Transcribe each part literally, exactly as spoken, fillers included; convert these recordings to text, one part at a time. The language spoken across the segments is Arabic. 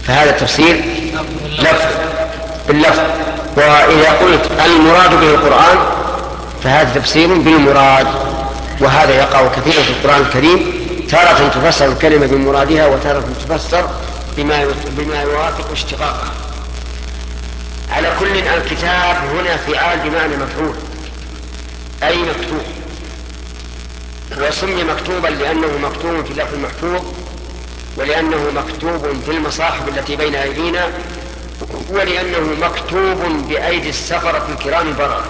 فهذا تفسير لفظ باللفظ. وإذا قلت المراد به القرآن فهذا تفسير بالمراد، وهذا يقع كثيرا في القرآن الكريم، تارة تفسر الكلمة بمرادها وتارة تفسر بما بما يوافق اشتقاقها. على كل الكتاب هنا فعال بمعنى مفعول أي مكتوب، وسمي مكتوبا لأنه مكتوب في اللوح المحفوظ، ولأنه مكتوب في المصاحف التي بين أيدينا، ولأنه مكتوب بأيدي السفرة الكرام البررة.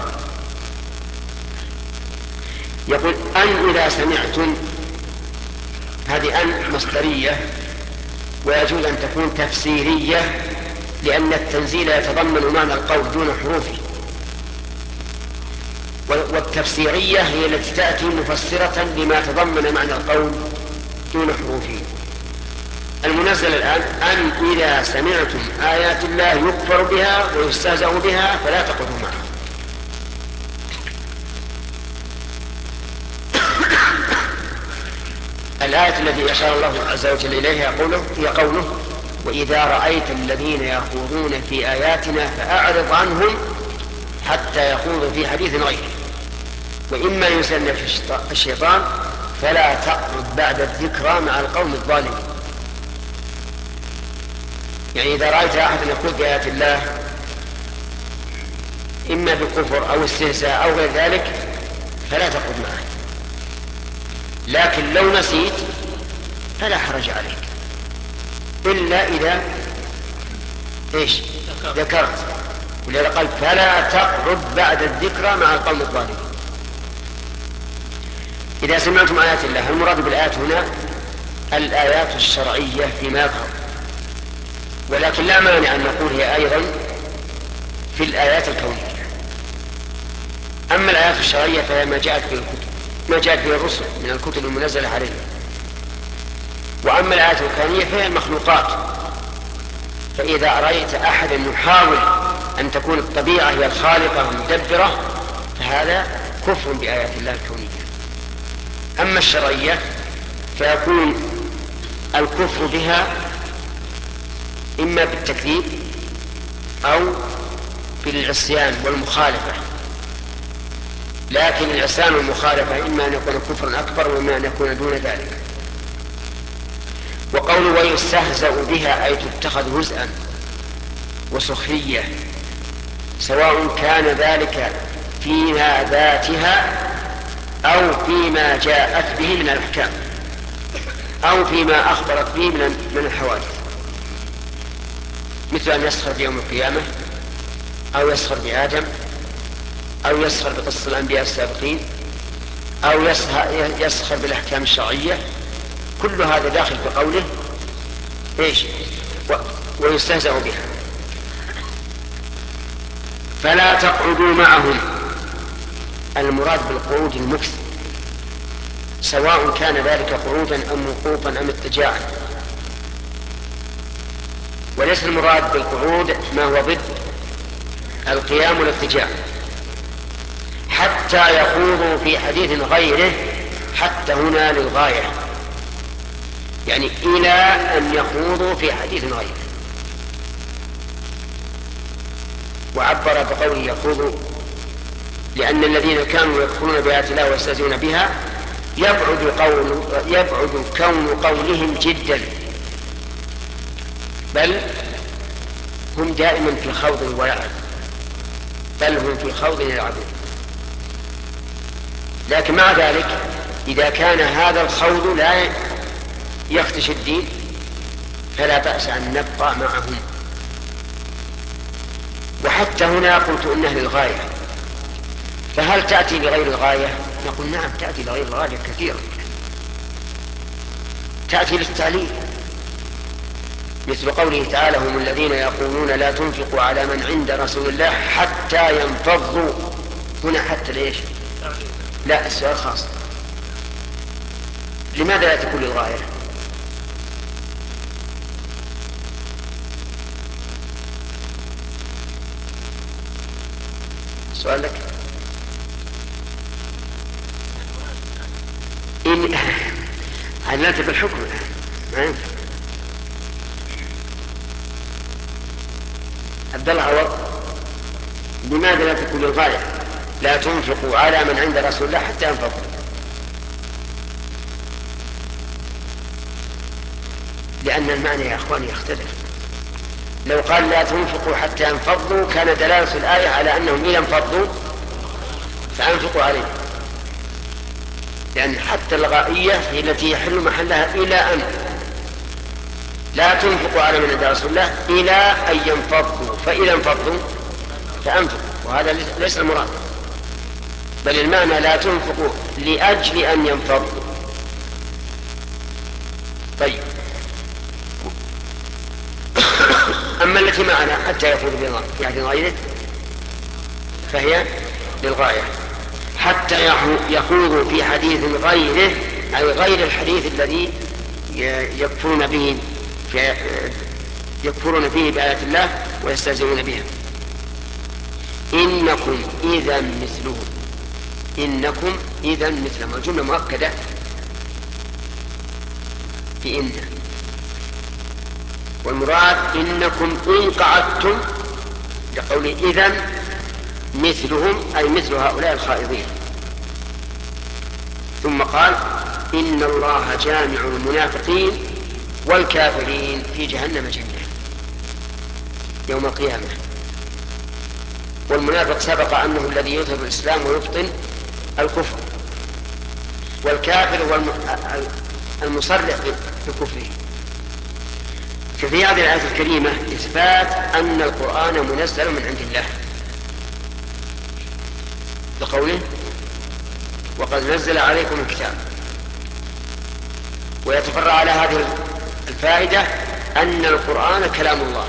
يقول أن إذا سمعتم، هذه أن مصدرية، ويجوز أن تكون تفسيرية لأن التنزيل يتضمن معنى القول دون حروفه، والتفسيرية هي التي تأتي مفسرة لما تضمن معنى القول دون حروفه. المنزل الآن أن إذا سمعتم آيات الله يكفر بها ويستهزأ بها فلا تقعدوا معه. الآية التي أشار الله عز وجل إليها قوله هي قوله وإذا رأيت الذين يخوضون في آياتنا فأعرض عنهم حتى يخوضوا في حديث غيره وإما ينسينك الشيطان فلا تقعد بعد الذكرى مع القوم الظالمين. يعني إذا رأيت أحدا يخوض في آيات الله إما بكفر أو استهزاء أو غير ذلك فلا تقعد معه، لكن لو نسيت فلا حرج عليك إلا إذا إيش ذكرت، ولذا قال فلا تقعد بعد الذكرى مع القوم الظالمين. إذا سمعتم آيات الله، المراد بالآيات هنا الآيات الشرعية فيما يظهر، ولكن لا مانع أن نقول هي أيضا في الآيات الكونية. أما الآيات الشرعية فهي ما جاءت في الكتب، ما جاءت في الرسل من الكتب المنزلة عليه. وأما الآيات الكونية فهي المخلوقات، فإذا رأيت أحدا يحاول أن تكون الطبيعة هي الخالقة المدبرة فهذا كفر بآيات الله الكونية. أما الشرعية فيكون الكفر بها إما بالتكذيب أو بالعصيان والمخالفة، لكن العصيان والمخالفة إما أن يكون كفرا أكبر وإما أن يكون دون ذلك. وقوله ويستهزأ بها أي تتخذ هزءا وسخرية، سواء كان ذلك فيها ذاتها أو فيما جاءت به من الأحكام أو فيما أخبرت به من الحوادث، مثل أن يسخر بيوم القيامة أو يسخر بآدم أو يسخر بقصة الأنبياء السابقين أو يسخر بالأحكام الشرعية، كل هذا داخل في قوله إيش ويستهزأ بها. فلا تقعدوا معهم، المراد بالقعود المكث، سواء كان ذلك قعودا أم وقوفا أم اضطجاعا، وليس المراد بالقعود ما هو ضد القيام والاضطجاع، حتى يخوضوا في حديث غيره. حتى هنا للغاية، يعني إلى أن يخوضوا في حديث غيره. وعبر بقوله يخوضوا لأن الذين كانوا يكفرون بآيات الله ويستهزئون بها يبعد, قول يبعد كون قولهم جدا، بل هم دائما في خوض ولعب، بل هم في خوض يلعبون. لكن مع ذلك إذا كان هذا الخوض لا يخدش الدين فلا بأس أن نبقى معهم. وحتى هنا قلت إنها للغاية، فهل تأتي لغير الغاية؟ نقول نعم تأتي لغير الغاية كثيرا، تأتي للتعليل، مثل قوله تعالى هم الذين يقولون لا تنفقوا على من عند رسول الله حتى ينفضوا. هنا حتى ليش؟ لا، السؤال خاص، لماذا لا تكون للغاية؟ سؤال لك. إن علمت بالحكم ما ينفع. عبد الله عوض، لماذا لا تكون للغاية؟ لا تنفقوا على من عند رسول الله حتى ينفقوا. لأن المعنى يا أخواني يختلف. لو قال لا تنفقوا حتى ينفضوا كان دلالة الآية على أنهم إذا انفضوا فأنفقوا عليهم، لأن حتى الغائية هي التي يحل محلها إلى أن لا تنفقوا على من عند رسول الله إلى أن ينفضوا، فإذا انفضوا فأنفقوا، وهذا ليس المراد، بل المعنى لا تنفقوا لأجل أن ينفضوا. طيب، أما التي معنا حتى يخوض في حديث غيره فهي للغاية، حتى يخوض في حديث غيره أي غير الحديث الذي يكفرون به في يكفرون فيه بآيات الله ويستهزئون بها. إنكم إذا مثلهم، إنكم إذا مثلهم، الجملة مؤكدة بإن، والمراد إنكم إن قعدتم لقول إذن مثلهم أي مثل هؤلاء الخائضين. ثم قال إن الله جامع المنافقين والكافرين في جهنم جميعا يوم القيامة. والمنافق سبق أنه الذي يظهر الإسلام ويبطن الكفر، والكافر هو المصرح بكفره. ففي هذه الآية الكريمة إثبات أن القرآن منزل من عند الله بقوله وقد نزل عليكم الكتاب. ويتفرع على هذه الفائدة أن القرآن كلام الله،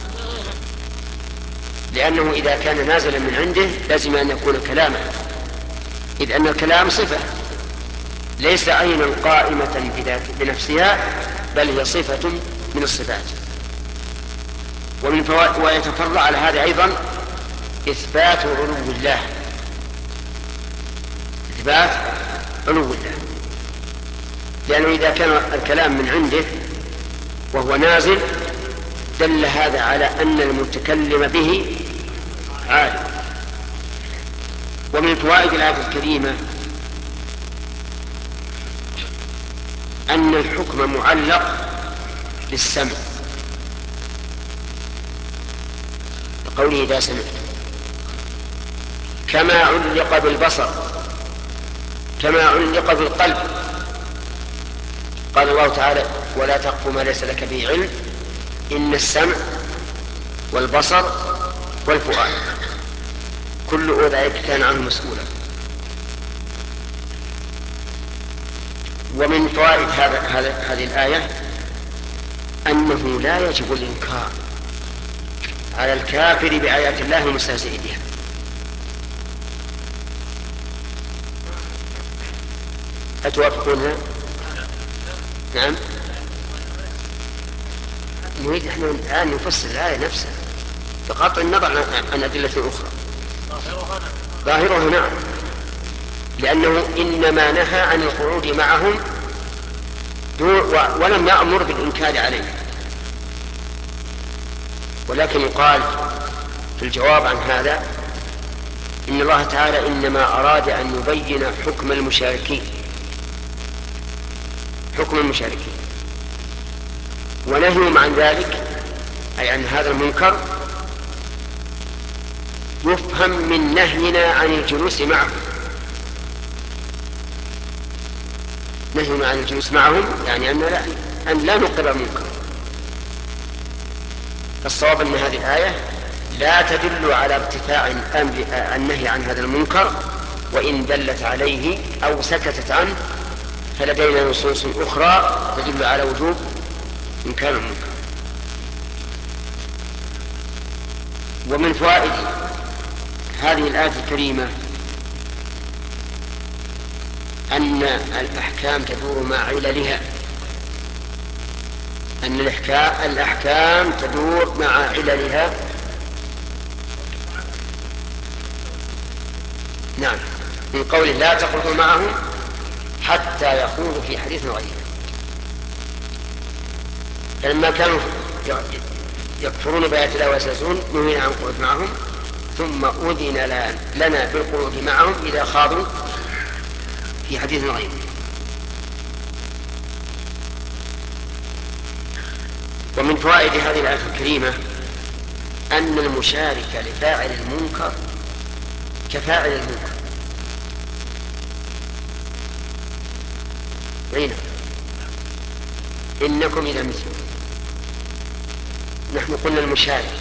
لأنه إذا كان نازلا من عنده لازم أن يكون كلاما، إذ أن الكلام صفة ليس عينا قائمة بنفسها بل هي صفة من الصفات. ومن فوائد ويتفرع على هذا أيضا إثبات علو الله، إثبات علو الله، لأنه إذا كان الكلام من عنده وهو نازل دل هذا على أن المتكلم به عالم. ومن فوائد الآية الكريمة أن الحكم معلق بالسمع، بقوله إذا سمعت، كما علق بالبصر، كما علق بالقلب. قال الله تعالى ولا تقف ما ليس لك به علم إن السمع والبصر والفؤاد كل أولئك كان عنه مسؤولا. ومن فوائد هذا هذه الآية أنه لا يجب الإنكار على الكافر بآيات الله المستهزئ بها. أتوافقونها؟ نعم. نريد احنا الآن نفسر الآية نفسها بقطع النظر عن أدلة أخرى. ظاهرها نعم، لأنه إنما نهى عن القعود معهم ولم يأمر بالإنكار عليه. ولكن يقال في الجواب عن هذا إن الله تعالى إنما أراد أن يبين حكم المشاركين، حكم المشاركين، ونهيهم عن ذلك أي عن هذا المنكر يفهم من نهينا عن الجلوس معهم. نهينا عن الجلوس معهم يعني أن لا, أن لا نقر المنكر. الصواب أن هذه الآية لا تدل على ارتفاع النهي عن هذا المنكر، وإن دلت عليه أو سكتت عنه فلدينا نصوص أخرى تدل على وجوب إنكار المنكر. ومن فوائد هذه الآية الكريمة أن الأحكام تدور مع عللها، أن الأحكام تدور مع عللها. نعم، من قوله لا تقعدوا معهم حتى يخوضوا في حديث غيره. فلما كانوا يكفرون بآيات الله ويستهزئون نهينا عن القعود معهم ثم أذن لنا بالقعود معهم إذا خاضوا في حديث غيره. ومن فوائد هذه الآية الكريمة أن المشارك لفاعل المنكر كفاعل المنكر. أين إنكم إذا مثلكم. نحن قلنا المشارك،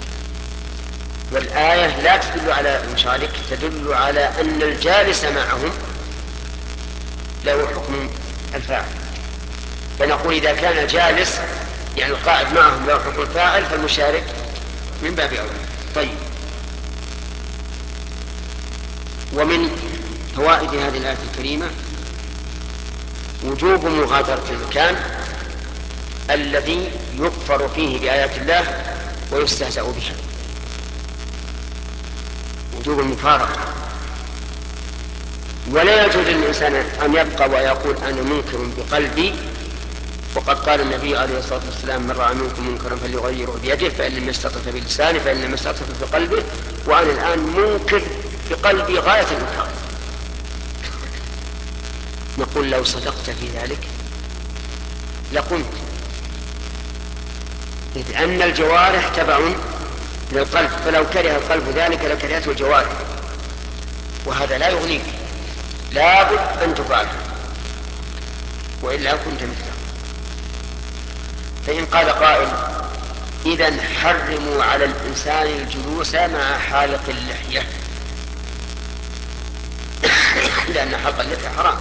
والآية لا تدل على المشارك، تدل على أن الجالس معهم له حكم الفاعل. فنقول إذا كان الجالس يعني القاعد معهم له حكم الفاعل فالمشارك من باب أولى. طيب، ومن فوائد هذه الآية الكريمة وجوب مغادرة المكان الذي يكفر فيه بآيات الله ويستهزأ بها، وجوب المفارقة. ولا يجوز للإنسان أن يبقى ويقول أنا منكر بقلبي، وقد قال النبي عليه الصلاة والسلام من رأى منكم منكرا فليغيره بيده فإن لم يستطع فبلسانه فإن لم يستطع فبقلبه، وأنا الآن منكر بقلبي غاية الإنكار. نقول لو صدقت في ذلك لقلت، إذ أن الجوارح تبع للقلب، فلو كره القلب ذلك لكرهته الجوارح، وهذا لا يغنيك، لابد أن تفعله وإلا كنت مثله. فإن قال قائل إذن حرموا على الإنسان الجلوس مع حالق اللحية لأن حلق اللحية حرام،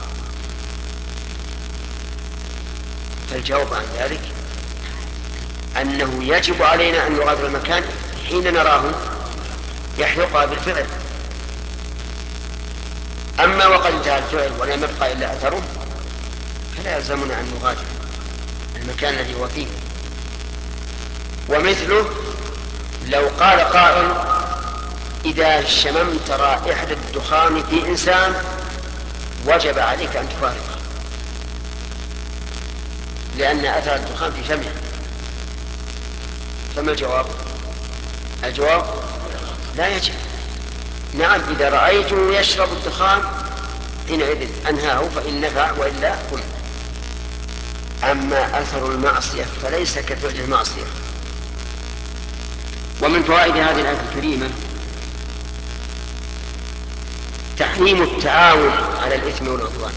فالجواب عن ذلك أنه يجب علينا أن نغادر المكان حين نراه يحلقها بالفعل. أما وقد انتهى الفعل ولم يبقى إلا أثره فلا يلزمنا أن نغادر المكان الذي هو فيه. ومثله لو قال قائل إذا شممت رائحة الدخان في إنسان وجب عليك أن تفارقه لأن أثر الدخان في فمه، فما الجواب؟ الجواب لا يجب. نعم، إذا رأيته يشرب الدخان حينئذ أنهاه فإن نفع وإلا قل. أما أثر المعصية فليس كفعل المعصية. ومن فوائد هذه الآية الكريمة تحريم التعاون على الإثم والعدوان.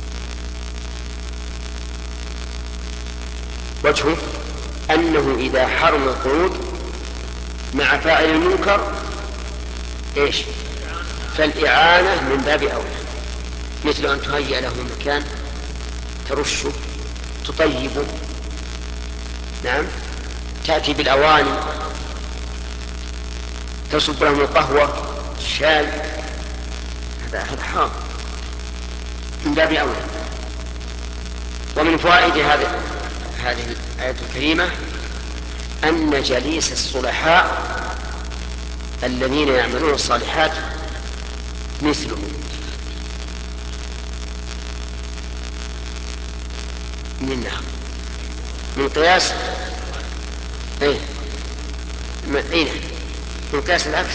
وجهه أنه إذا حرم القعود مع فاعل المنكر إيش؟ فالإعانة من باب أولى، مثل أن تهيئ له مكان ترشه تطيبه، نعم، تأتي بالأواني تصب لهم القهوة الشاي، هذا هذا حرام من باب أولى. ومن فوائد هذه هذه الآية الكريمة أن جليس الصلحاء الذين يعملون الصالحات مثله، منها من قياس ايه ايه من قياس العكس،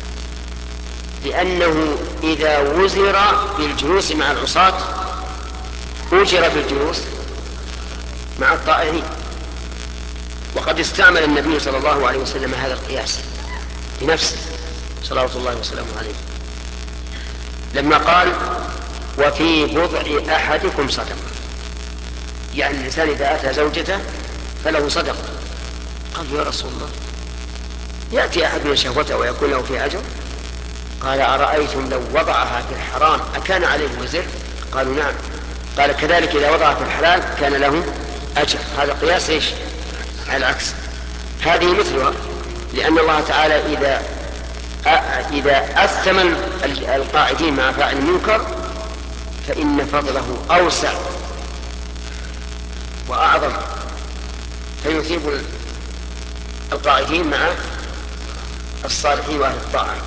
لأنه إذا وزر بالجلوس مع العصاة أجر بالجلوس مع الطائعين. وقد استعمل النبي صلى الله عليه وسلم هذا القياس لنفسه صلوات الله وسلامه عليه لما قال وفي بضع أحدكم صدقة، يعني الإنسان إذا أتى زوجته فله صدقة. قال يا رسول الله يأتي أحد من شهوته ويكون له في أجر؟ قال أرأيتم لو وضعها في الحرام أكان عليه وزر؟ قالوا نعم. قال كذلك إذا وضعها في الحلال كان له أجر. هذا قياس إيش؟ على العكس. هذه مثلها، لأن الله تعالى إذا إذا أثم القاعدين مع فاعل المنكر فإن فضله أوسع وأعظم، فيثيب القاعدين مع الصالحين وأهل الطاعة.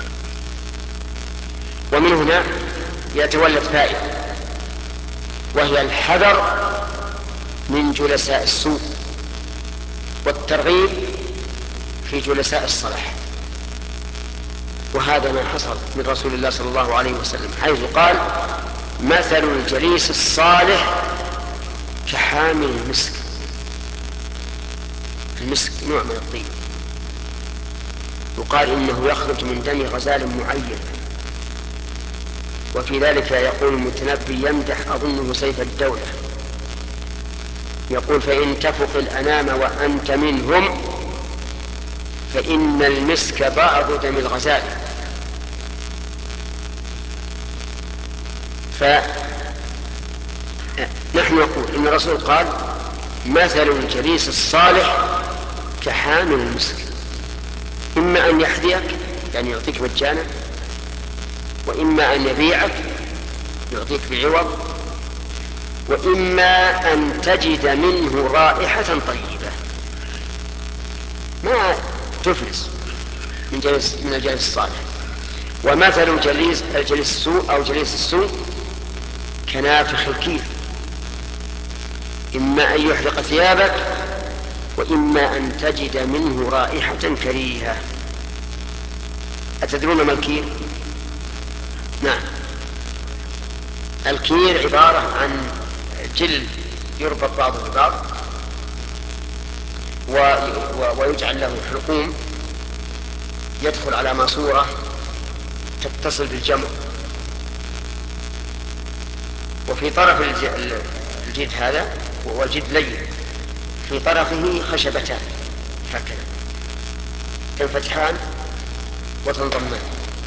ومن هنا يتولد فائدة، وهي الحذر من جلساء السوء والترغيب في جلساء الصلاح، وهذا ما حصل من رسول الله صلى الله عليه وسلم، حيث قال: مثل الجليس الصالح كحامل المسك. المسك نوع من الطيب، يقال إنه يخرج من دم غزال معين. وفي ذلك يقول المتنبي يمدح أظنه سيف الدولة، يقول: فإن تفق الأنام وأنت منهم فإن المسك بعض دم الغزال. فنحن نقول إن الرسول قال: مثل الجليس الصالح كحامل المسك، إما أن يحذيك يعني يعطيك مجانا، وإما أن يبيعك يعطيك بعوض، وإما أن تجد منه رائحة طيبة ما تفلس من, جلس من الجليس الصالح. ومثل جليس الجليس السوء أو جليس السوء كنافخ الكير، إما أن يحرق ثيابك وإما أن تجد منه رائحة كريهة. أتدرون ما الكير؟ نعم، الكير عبارة عن جلد يربط بعضه ببعض ويجعل له حلقوم يدخل على ماسورة تتصل بالجمر، وفي طرف الجلد هذا والجلد لين في طرفه خشبتان هكذا تنفتحان وتنضمان،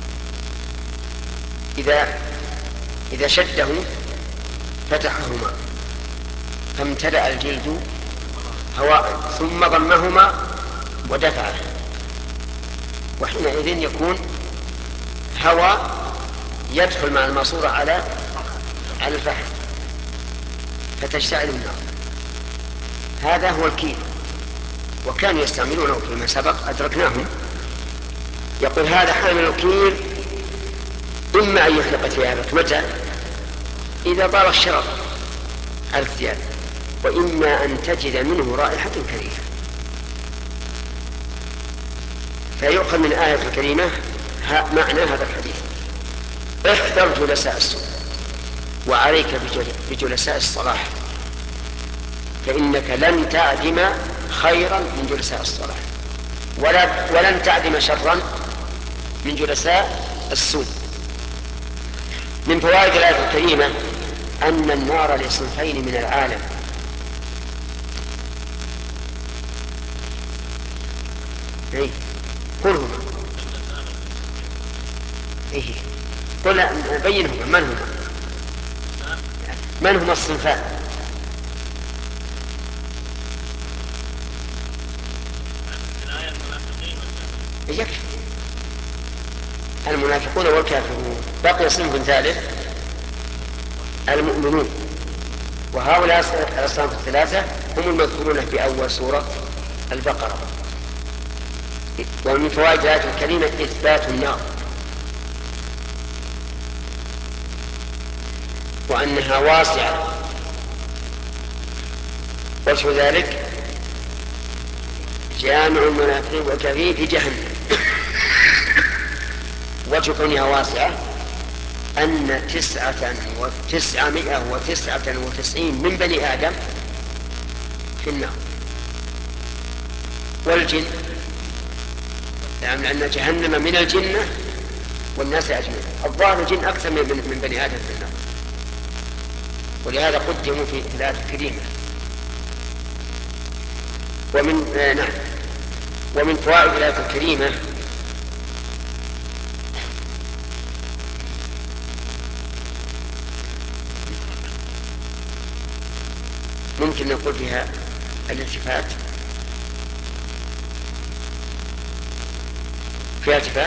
إذا إذا شده فتحهما فامتلأ الجلد هواء ثم ضمهما ودفعه، وحينئذ يكون هواء يدخل مع الماسورة على على الفحم فتشتعل النار. هذا هو الكير، وكانوا يستعملونه فيما سبق أدركناهم. يقول: هذا حامل الكير إما أن يحرق ثيابك متى؟ إذا طال الشرر على الثياب، وإما أن تجد منه رائحة كريهة. فيؤخذ من الآية الكريمة معنى هذا الحديث: احذر جلساء السوء وعليك بجلساء الصلاح، فإنك لن تعدم خيرا من جلساء الصلاح ولا ولن تعدم شرا من جلساء السوء. من فوائد الآية الكريمة أن النار لصنفين من العالم: إيه؟ قل هما إيه؟ قل بينهما من هما من هما الصنفان؟ يكفي المنافقون والكافرون، بقي صنف ثالث المؤمنون، وهؤلاء الأصناف الثلاثة هم المذكورون في أول سورة البقرة. ومن فوائد الآية الكريمة إثبات النار وأنها واسعة، وجه ذلك جامع المنافقين والكافرين في جهنم. وجه كونها واسعة أن تسعة وتسعمائة وتسعة وتسعين من بني آدم في النار والجن، يعني أن جهنم من الجنة والناس أجمعين. الظاهر الجن أكثر من بني آدم في النار، ولهذا قدموا في الآية الكريمة. ومن آه نعم ومن فوائد الآية الكريمة ممكن نقول فيها الالتفات، فيها التفات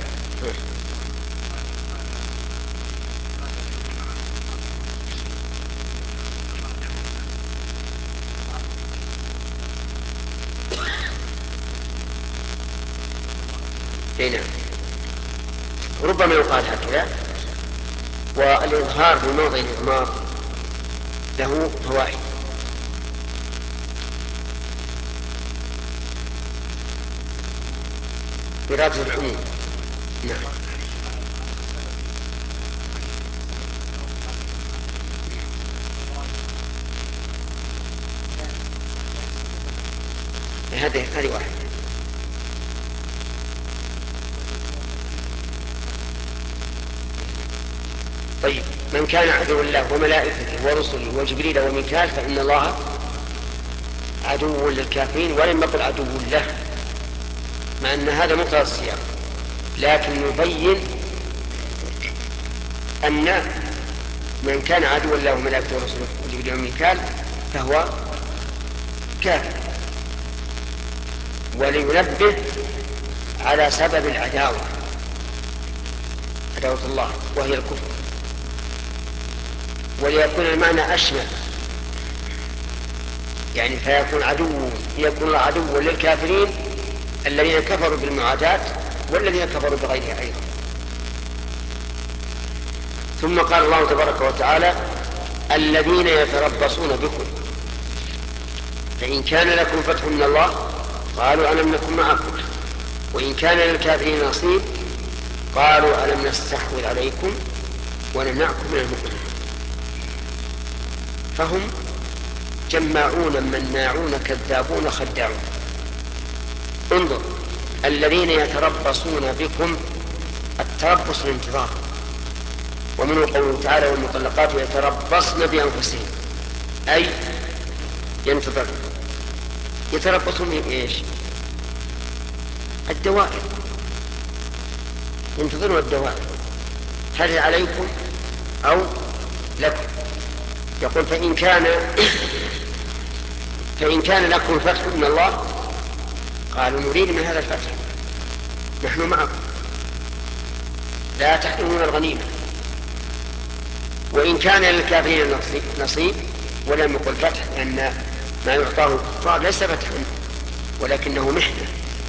هنا، ربما يقال هكذا. والإظهار في موضع الإضمار له فوائد. إرادة العموم. نعم. هذه هذه واحدة. طيب، من كان عدو الله وملائكته ورسله وجبريل وميكال فإن الله عدو للكافرين، ولم يقل عدو له، مع أن هذا مقتضى السياق، لكن يبين أن من كان عدو الله وملائكته ورسله وجبريل وميكال فهو كافر، ولينبه على سبب العداوة، عداوة الله وهي الكفر، وليكون المعنى أشمل، يعني فيكون عدو يكون الله عدو للكافرين الذين كفروا بالمعاداة والذين كفروا بغيرها أيضا. ثم قال الله تبارك وتعالى: الذين يتربصون بكم فإن كان لكم فتح من الله قالوا ألم نكن معكم وإن كان للكافرين نصيب قالوا ألم نستحوذ عليكم ونمنعكم من المؤمنين. فهم جماعون مناعون كذابون خداعون. انظر، الذين يتربصون بكم، التربص الانتظار، ومنه قوله تعالى: والمطلقات يتربصن بأنفسهن، أي ينتظر. يتربصون بإيش؟ الدوائر، ينتظرون الدوائر، هل عليكم أو لكم. يقول: فإن كان فإن كان لكم فتح من الله قالوا نريد من هذا الفتح، نحن معكم لا تحرمون الغنيمة. وإن كان للكافرين نصيب، ولم يقل فتح، لأن ما يعطاه الكفار ليس فتحا ولكنه محنة.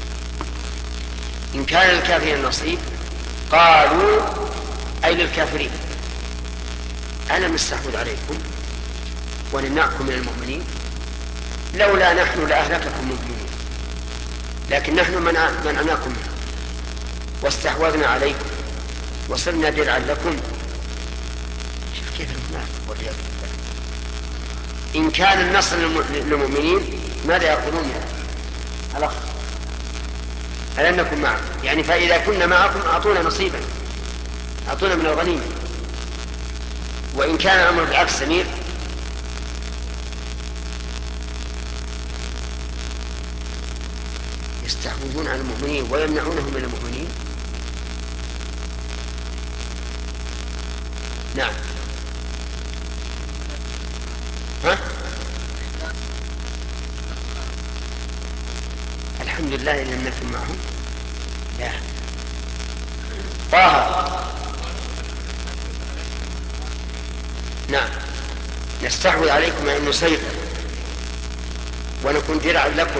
إن كان للكافرين نصيب قالوا أي للكافرين ألم نستحوذ عليكم ونمنعكم من المؤمنين لولا نحن لأهلككم المؤمنين، لكن نحن منعناكم واستحوذنا عليكم وصرنا درعا لكم. شوف كيف المنافق والعياذ بالله. إن كان النصر للمؤمنين ماذا يقولون على ألم نكن معكم، يعني فإذا كنا معكم أعطونا نصيبا، أعطونا من الغنيمة. وإن كان الأمر بالعكس سمير، يستحوذون على المؤمنين ويمنعونهم من المؤمنين. نعم. ها؟ الحمد لله إن لم نكن معهم. لا. طه. نعم. نستحوذ عليكم أن نسيطر ونكون درعا لكم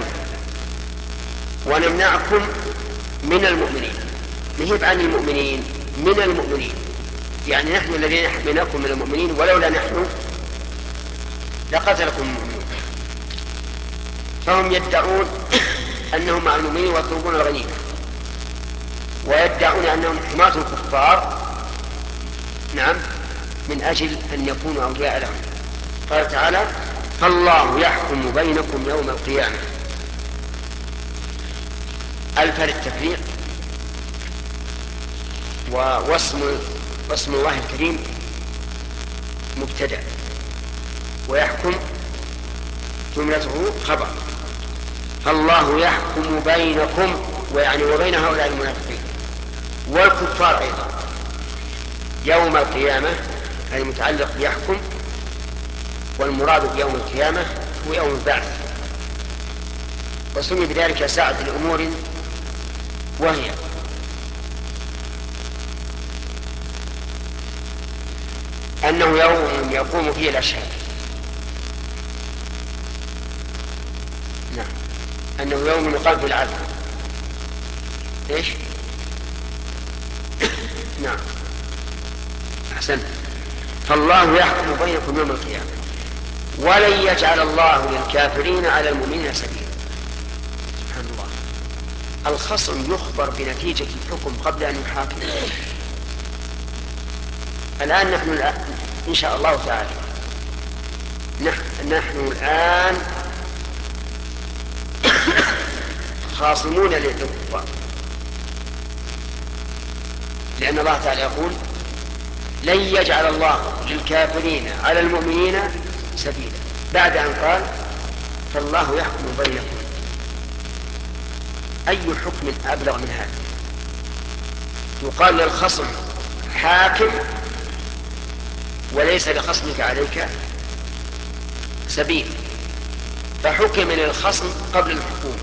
ونمنعكم من المؤمنين. نهيب عن المؤمنين، من المؤمنين، يعني نحن الذين حميناكم من المؤمنين، ولولا نحن لقتلكم المؤمنين. فهم يدعون أنهم مع المؤمنين ويطلبون الغنيمة، ويدعون أنهم حماة الكفار، نعم، من أجل أن يكونوا أولياء لهم. قال تعالى: فالله يحكم بينكم يوم القيامة. ألف للتفريق، واسم واسم الله الكريم مبتدأ، ويحكم جملته خبر. فالله يحكم بينكم، ويعني وبين هؤلاء المنافقين والكفار أيضا يوم القيامة، هذا متعلق بيحكم، والمراد بيوم القيامة هو يوم البعث. وسمي بذلك ساعة الأمور، وهي أنه يوم يقوم فيه الأشهاد. نعم، أنه يوم يقام في العدل. إيش؟ نعم، أحسنت. فالله يحكم بينكم يوم القيامة ولن يجعل الله للكافرين على المؤمنين سبيلا. سبحان الله. الخصم يخبر بنتيجة الحكم قبل أن يحاكم. الآن نحن الآن إن شاء الله تعالى نحن الآن خاصمون للكفار، لأن الله تعالى يقول لن يجعل الله للكافرين على المؤمنين سبيلا، بعد أن قال فالله يحكم بينكم. أي حكم أبلغ من هذا؟ يقال للخصم حاكم وليس لخصمك عليك سبيل، فحكم للخصم قبل الحكومة،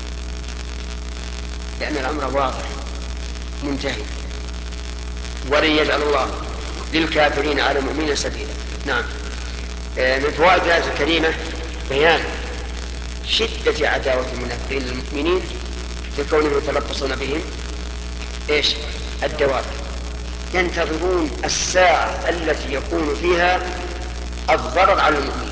لأن الأمر واضح منتهي. ولن يجعل الله للكافرين على المؤمنين سبيلا. نعم. من فوائد الآية الكريمة بيان شدة عداوة المنافقين للمؤمنين لكونهم يتلبصون بهم ايش؟ الدواب، ينتظرون الساعة التي يكون فيها الضرر على المؤمنين.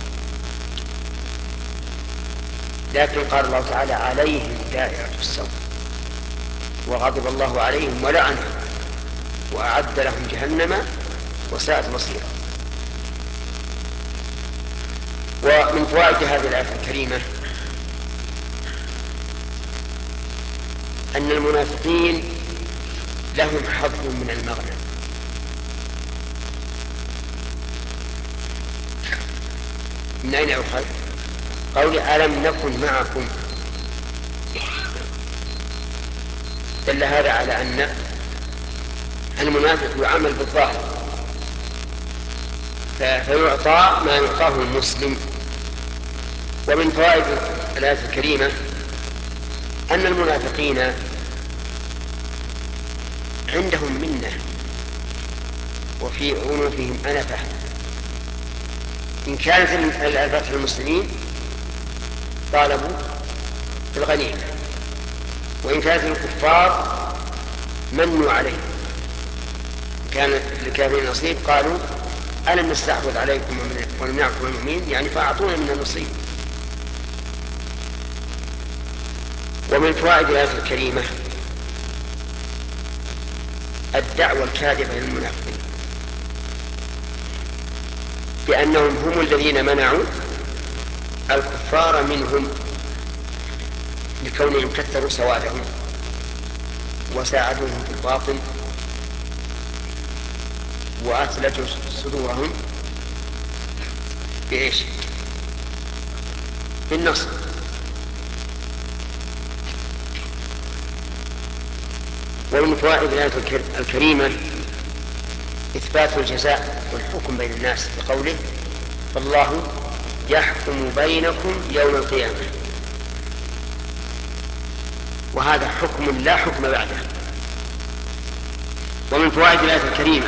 لكن قال الله تعالى عليهم دائرة السوء وغضب الله عليهم ولعنهم وأعد لهم جهنم وساءت مصيرا. ومن فوائد هذه الآية الكريمة أن المنافقين لهم حظ من المغنم. من أين يؤخذ؟ قول ألم نكن معكم، دل هذا على أن المنافق يعمل بالظاهر فيعطى ما يعطاه المسلم. ومن فوائد الآية الكريمة أن المنافقين عندهم منة وفي عنوفهم أنفة. إن كانت الفتح المسلمين طالبوا بالغنيمة، وإن كانت الكفار منوا عليهم، كان للكافرين نصيب قالوا ألم نستحوذ عليكم ونمنعكم المؤمنين، يعني فأعطونا من النصيب. ومن فوائد الآية الكريمة الدعوة الكاذبة للمنافقين بأنهم هم الذين منعوا الكفار منهم لكونهم كثروا سوادهم وساعدوهم في الباطل وأثلجوا صدورهم بإيش؟ بالنصر. ومن فوائد الآية الكريمة إثبات الجزاء والحكم بين الناس بقوله فالله يحكم بينكم يوم القيامة، وهذا حكم لا حكم بعده. ومن فوائد الآية الكريمة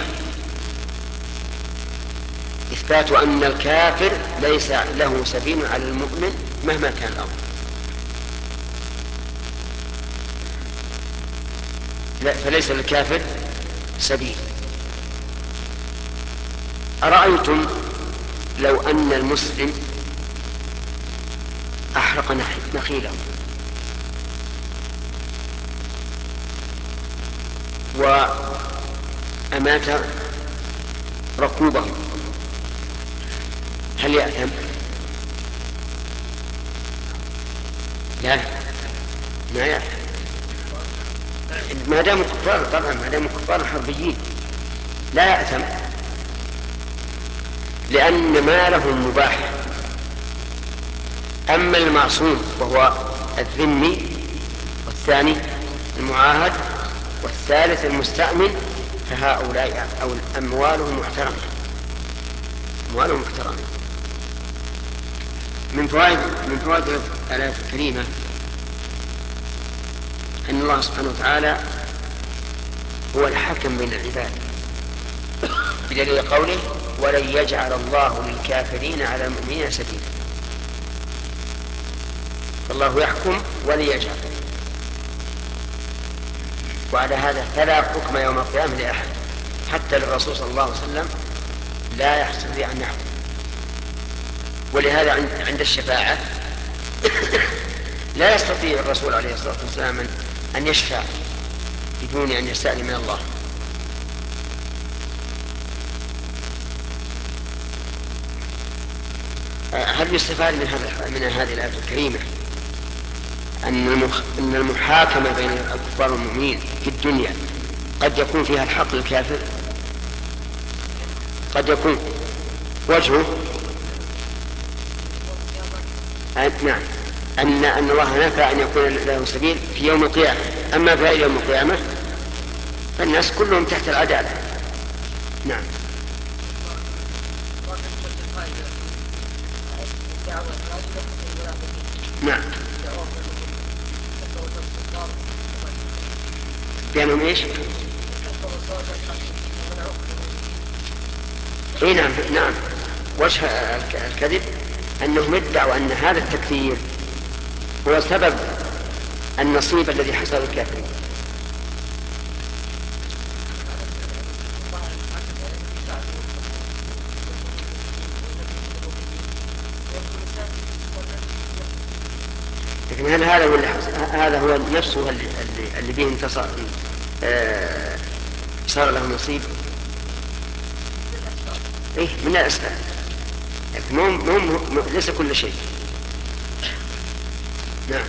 إثبات أن الكافر ليس له سبيل على المؤمن مهما كان الأمر. فليس للكافر سبيل. أرأيتم لو أن المسلم أحرق نخيله وأمات ركوبه، هل يأثم؟ لا، ما يأثم ما دام كفار. طبعا ما دام كفار حربيين لا يأثم، لأن مالهم مباح. أما المعصوم وهو الذمي، والثاني المعاهد، والثالث المستأمن، فهؤلاء أو أموالهم محترمة، أموالهم محترمة. من فوائد من فوائد الآية الكريمة أن الله سبحانه وتعالى هو الحكم بين العباد بدليل قوله ولن يجعل الله للكافرين على المؤمنين سبيلا. فالله يحكم ولن يجعل، وعلى هذا فلا حكم يوم القيامة لأحد، حتى للرسول صلى الله عليه وسلم لا يستطيع أن يحكم. ولهذا عند الشفاعة لا يستطيع الرسول عليه الصلاة والسلام أن يشفع بدون أن يستأذن من الله. هل يستفاد من هذا من هذه الآية الكريمة أن المحاكمة بين الكفار والمؤمنين في الدنيا قد يكون فيها الحق للكافر؟ قد يكون وجهه نعم أن أن الله نفى أن يكون له سبيل في يوم القيامة. أما في يوم القيامة فالناس كلهم تحت العدالة. نعم. نعم. بأنهم إيش؟ إيه نعم نعم. وجه الكذب أنهم ادعوا أن هذا التكفير هو سبب النصيب الذي حصل للكافرين. لكن هل هذا هو اللي هذا هو نفسه اللي, اللي به انتصر آه صار له نصيب؟ إيه من الأسباب، لكن مو مو ليس كل شيء. نعم.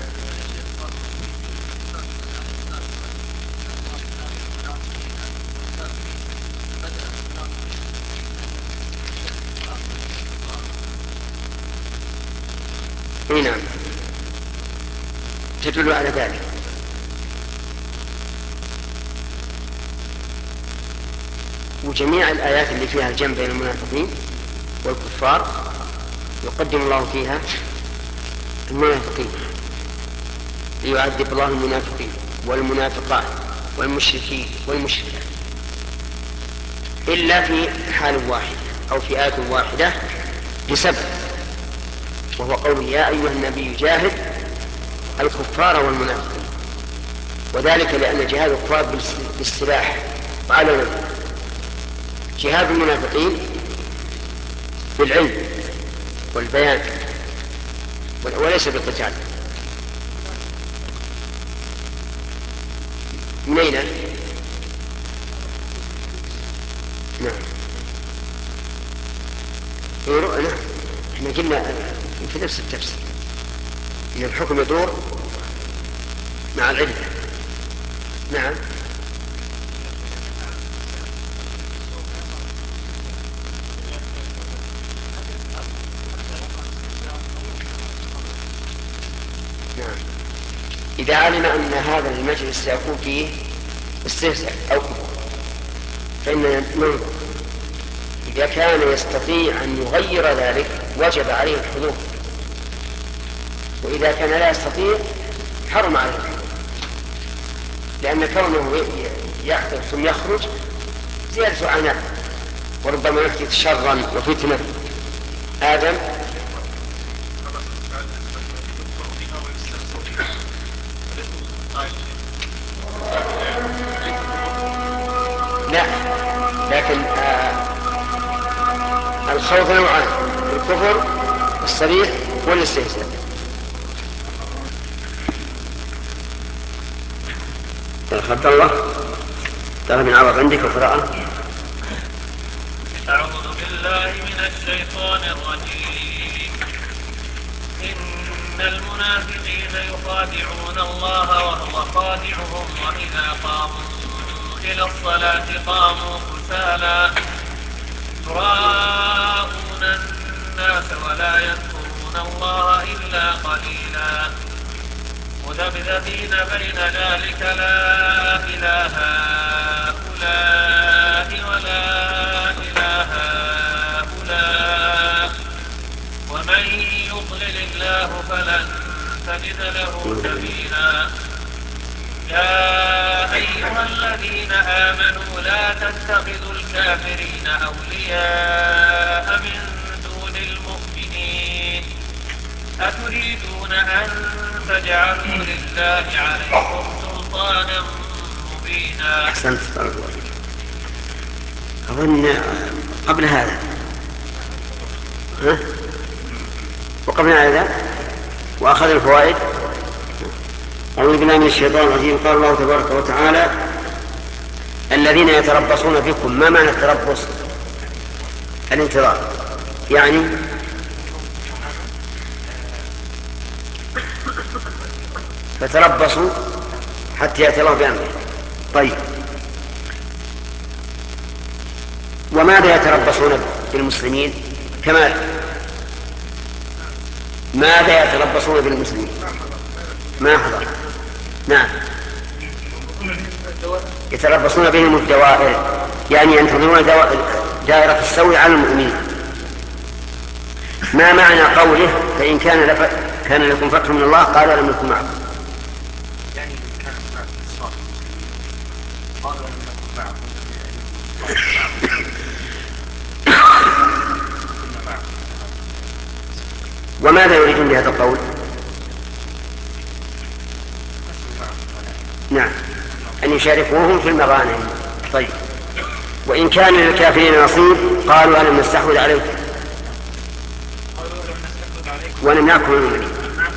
إيه نعم تدل على ذلك. وجميع الآيات اللي فيها الجمع بين المنافقين والكفار يقدم الله فيها المنافقين ليعذب الله المنافقين والمنافقات والمشركين والمشركات، إلا في حال واحد أو في آية واحدة بسبب، وهو قوله يا أيها النبي جاهد الكفار والمنافقين. وذلك لأن جهاد الكفار بالسلاح وعلى وجه، جهاد المنافقين بالعلم والبيان وليس بالقتال. من أين؟ نعم يروح. نعم احنا قلنا في نفس التفسير ان الحكم يدور مع العلة. نعم نعم إذا علم أن هذا المجلس سيكون فيه استهزاء أو كفر فإننا ننظر، إذا كان يستطيع أن يغير ذلك وجب عليه الحضور، وإذا كان لا يستطيع حرم عليه الحضور، لأن كونه يحضر ثم يخرج زيادة عناء وربما يحدث شرا وفتنة. آدم لا، لكن آه الخوف نوعان: الكفر الصريح والاستهزاء. عبد الله ترى من عرض عندك وقراءة. أعوذ بالله من الشيطان الرجيم. إن المنافقين يخادعون الله وهو خادعهم وإذا قاموا إلى الصلاة قاموا كسالى يراءون الناس ولا يذكرون الله إلا قليلا مذبذبين بين ذلك لا إله هؤلاء ولا إله هؤلاء ومن يضلل الله فلن تجد له سبيلا. يا أيها الذين آمنوا لا تتخذوا الكافرين أولياء من دون المؤمنين أتريدون أن تجعلوا لله عليكم سلطانا مبينا. أحسنت. أظن قبل هذا ها؟ وقبل هذا وأخذ الفوائد أعوذ بالله من الشيطان الرجيم. قال الله تبارك وتعالى: الذين يتربصون بكم. ما معنى التربص؟ الانتظار، يعني فتربصوا حتى يأتي الله بأمره. طيب، وماذا يتربصون بالمسلمين؟ كمال، ماذا يتربصون بالمسلمين؟ ما حضر. نعم، يتربصون بهم الدوائر، يعني ينتظرون دائرة السوء على المؤمنين. ما معنى قوله: فإن كان لف... كان لكم فتح من الله قال لم يكن معكم؟ يعني كان الصبر قال لم يكن معكم وماذا يريدون بهذا القول؟ نعم، أن يشاركوهم في المغانم. طيب، وإن كان للكافرين نصيب قالوا ألم نستحوذ عليكم ونمنعكم من المؤمنين.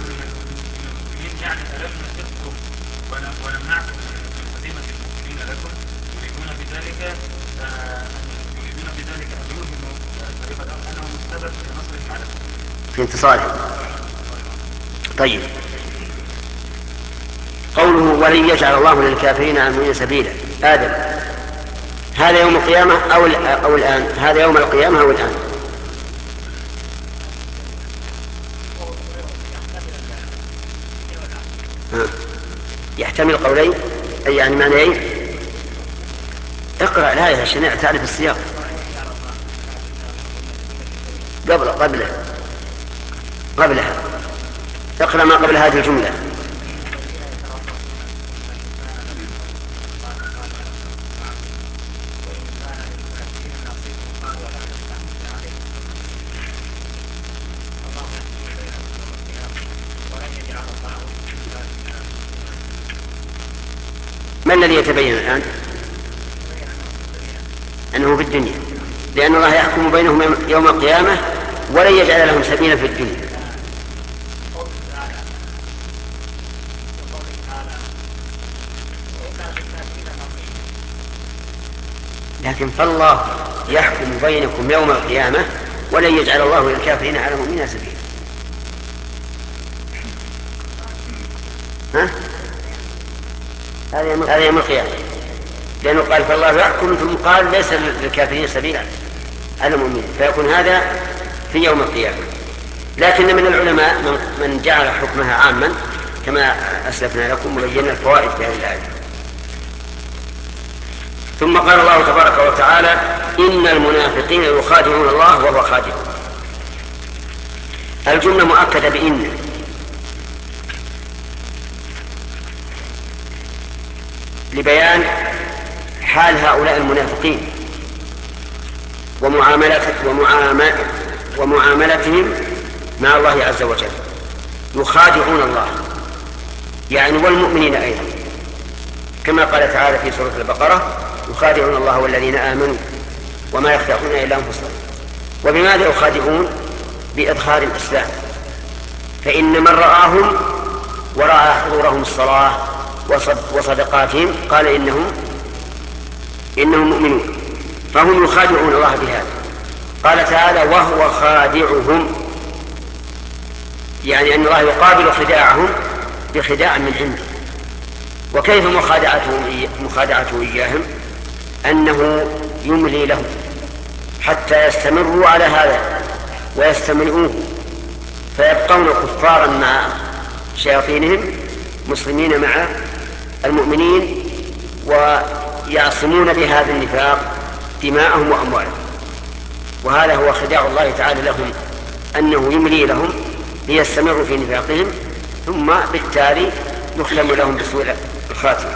يعني ألم نسبكم ونمنعكم من هزيمة المؤمنين لكم، يريدون بذلك يريدون بذلك أن يوهموا فريق الأمر أنهم السبب في نصرهم عليكم، في انتصارهم. طيب، قوله: ولن يجعل الله للكافرين على المؤمنين سبيلا. آدم، هذا يوم القيامة أو أو الآن؟ هذا يوم القيامة أو الآن؟ يحتمل قولين، أي يعني معنيين. اقرأ الآية عشان تعرف السياق. قبل قبلها قبلها اقرأ ما قبل هذه الجملة. ما الذي يتبين الآن؟ أنه في الدنيا، لأن الله يحكم بينهم يوم القيامة ولن يجعل لهم سبيلا في الدنيا. لكن فالله يحكم بينكم يوم القيامة ولن يجعل الله للكافرين على المؤمنين سبيلا. ها؟ هذا يوم القيامة، لأنه قال فالله يحكم، ثم قال ليس للكافرين سبيلا على المؤمنين، فيكون هذا في يوم القيامة. لكن من العلماء من جعل حكمها عاما كما أسلفنا لكم وبينا الفوائد في هذه الآية. ثم قال الله تبارك وتعالى: إن المنافقين يخادعون الله وهو خادعهم. الجملة مؤكدة بإن، لبيان حال هؤلاء المنافقين ومعاملتهم مع الله عز وجل. يخادعون الله يعني والمؤمنين أيضا، كما قال تعالى في سورة البقرة: يخادعون الله والذين آمنوا وما يخدعون إلا أنفسهم. وبماذا يخادعون؟ بإظهار الإسلام، فإن من رآهم ورأى حضورهم الصلاة وصدقاتهم قال إنهم إنهم مؤمنون، فهم يخادعون الله بهذا. قال تعالى: وهو خادعهم، يعني أن الله يقابل خداعهم بخداع من عنده. وكيف مخادعته إياهم؟ أنه يملي لهم حتى يستمروا على هذا ويستمرؤوه، فيبقون كفارا مع شياطينهم، مسلمين مع المؤمنين، ويعصمون بهذا النفاق دماءهم وأموالهم. وهذا هو خداع الله تعالى لهم، أنه يملي لهم ليستمروا في نفاقهم، ثم بالتالي يختم لهم بسوء الخاتمة.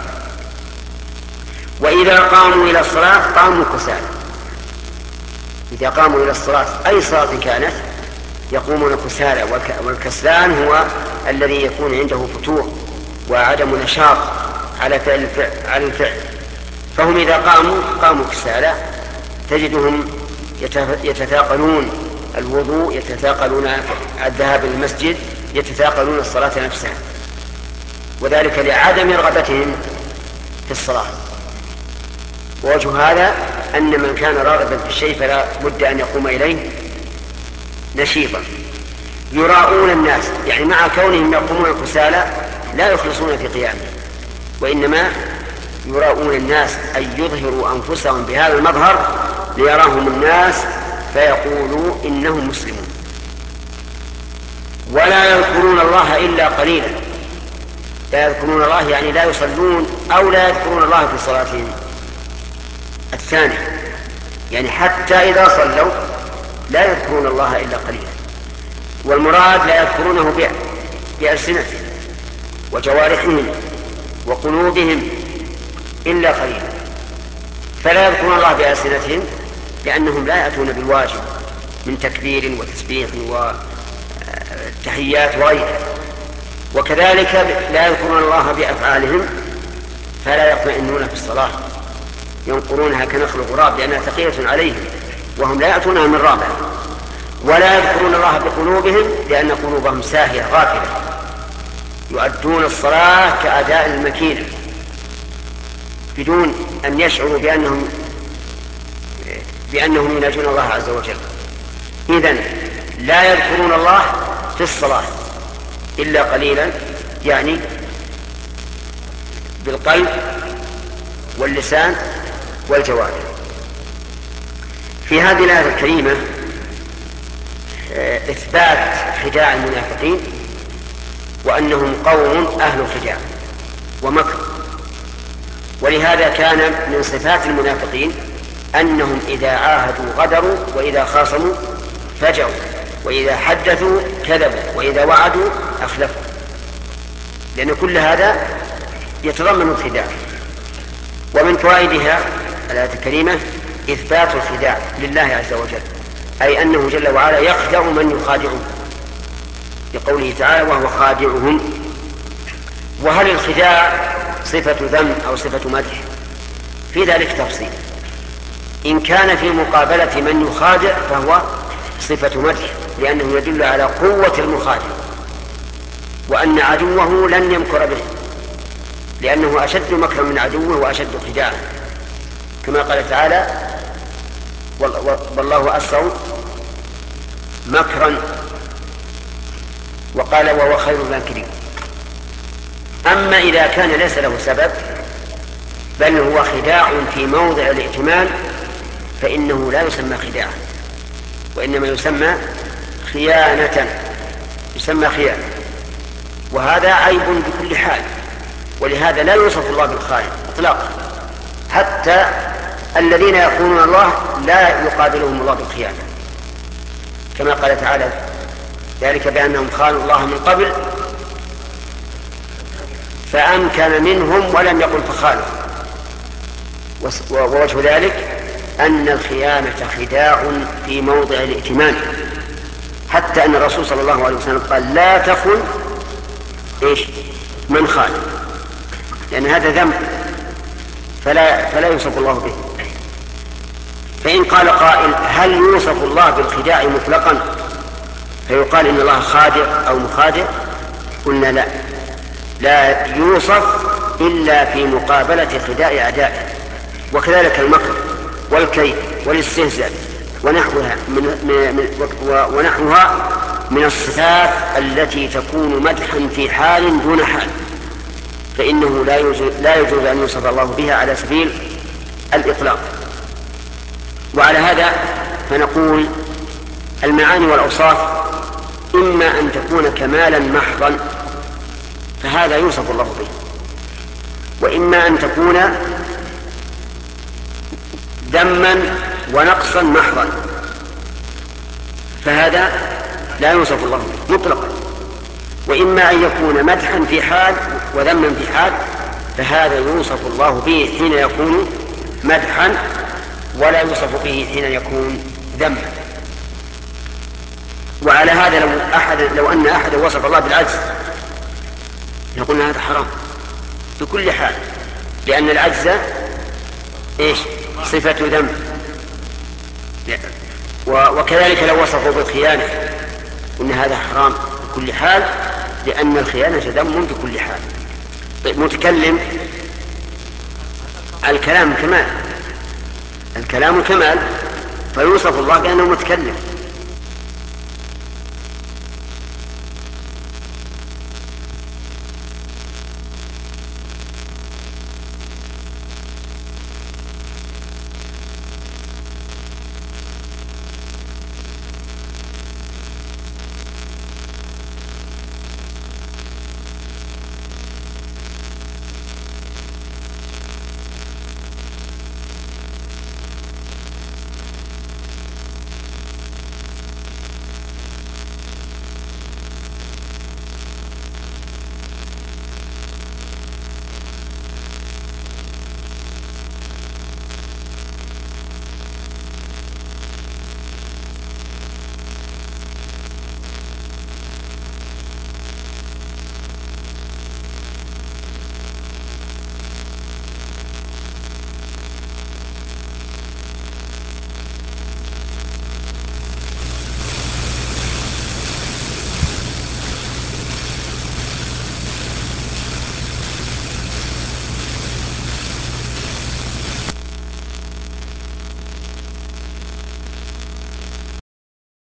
وإذا قاموا إلى الصلاة قاموا كسالى. إذا قاموا إلى الصلاة أي صلاة كانت يقومون كسالى، والكسلان هو الذي يكون عنده فتور وعدم نشاط على فعل الفعل على الفعل. فهم إذا قاموا قاموا كسالى، تجدهم يتثاقلون الوضوء، يتثاقلون الذهاب إلى المسجد، يتثاقلون الصلاة نفسها. وذلك لعدم رغبتهم في الصلاة. ووجه هذا أن من كان راغبا في الشيء فلا بد أن يقوم إليه نشيطا. يراؤون الناس، يعني مع كونهم يقومون كسالى لا يخلصون في قيامه، وإنما يراؤون الناس أن يظهروا أنفسهم بهذا المظهر ليراهم الناس فيقولوا إنهم مسلمون. ولا يذكرون الله إلا قليلا. لا يذكرون الله يعني لا يصلون أو لا يذكرون الله في صلاتهم الثاني، يعني حتى إذا صلوا لا يذكرون الله إلا قليلا. والمراد لا يذكرونه بألسنتهم وجوارحهم وقلوبهم إلا قليلا. فلا يذكرون الله بألسنتهم لأنهم لا يأتون بالواجب من تكبير وتسبيح وتحيات وغيره. وكذلك لا يذكرون الله بأفعالهم، فلا يطمئنون في الصلاة، ينقرونها كنقر الغراب لأنها ثقيلة عليهم وهم لا يأتونها من رابع. ولا يذكرون الله بقلوبهم لأن قلوبهم ساهية غافلة، يؤدون الصلاة كأداء المكينة بدون أن يشعروا بأنهم بأنهم يناجون الله عز وجل. إذن لا يذكرون الله في الصلاة إلا قليلا، يعني بالقلب واللسان والجوارح. في هذه الآية الكريمة إثبات خداع المنافقين وأنهم قوم أهل خداع ومكر. ولهذا كان من صفات المنافقين أنهم إذا عاهدوا غدروا، وإذا خاصموا فجروا، وإذا حدثوا كذبوا، وإذا وعدوا أخلفوا، لأن كل هذا يتضمن الخداع. ومن فوائدها الآية الكريمة إثبات الخداع لله عز وجل، أي أنه جل وعلا يخدع من يخادعه، لقوله تعالى وهو خادعهم. وهل الخداع صفة ذم أو صفة مدح؟ في ذلك تفصيل. إن كان في مقابلة من يخادع فهو صفة مدح، لأنه يدل على قوة المخادع وأن عدوه لن يمكر به، لأنه أشد مكرا من عدوه وأشد خداعا، كما قال تعالى والله أسرع مكرا، وقال وهو خير الماكرين. أما إذا كان ليس له سبب بل هو خداع في موضع الائتمان فإنه لا يسمى خداعا، وإنما يسمى خيانة، يسمى خيانة، وهذا عيب بكل حال. ولهذا لا يوصف الله بالخائن إطلاقا، حتى الذين يخونون الله لا يقابلهم الله بالخيانة، كما قال تعالى ذلك بأنهم خانوا الله من قبل فأمكن منهم ولم يقل فخانوا. ووجه ذلك أن الخيانة خداع في موضع الائتمان، حتى أن الرسول صلى الله عليه وسلم قال لا تخن إيش من خان، لأن هذا ذنب فلا, فلا يوصف الله به. فإن قال قائل هل يوصف الله بالخداع مطلقا فيقال إن الله خادع أو مخادع؟ قلنا لا، لا يوصف إلا في مقابلة خداع أعدائه. وكذلك المكر والكيد والاستهزاء ونحوها من, من, ونحوها من الصفات التي تكون مدحا في حال دون حال، فإنه لا يجوز, لا يجوز أن يوصف الله بها على سبيل الإطلاق. وعلى هذا فنقول المعاني والأوصاف إما أن تكون كمالا محضا فهذا يوصف الله به، وإما أن تكون ذما ونقصا محضا فهذا لا يوصف الله به مطلقا، وإما أن يكون مدحا في حال وذما في حال فهذا يوصف الله به حين يكون مدحا ولا يوصف به حين يكون ذما. وعلى هذا لو, أحد لو أن أحد وصف الله بالعجز نقول هذا حرام بكل حال، لأن العجز إيش صفة ذم. وكذلك لو وصفوا بالخيانة قلنا هذا حرام بكل حال، لأن الخيانة ذم بكل حال. طيب متكلم، الكلام كمال، الكلام كمال، فيوصف الله بأنه متكلم.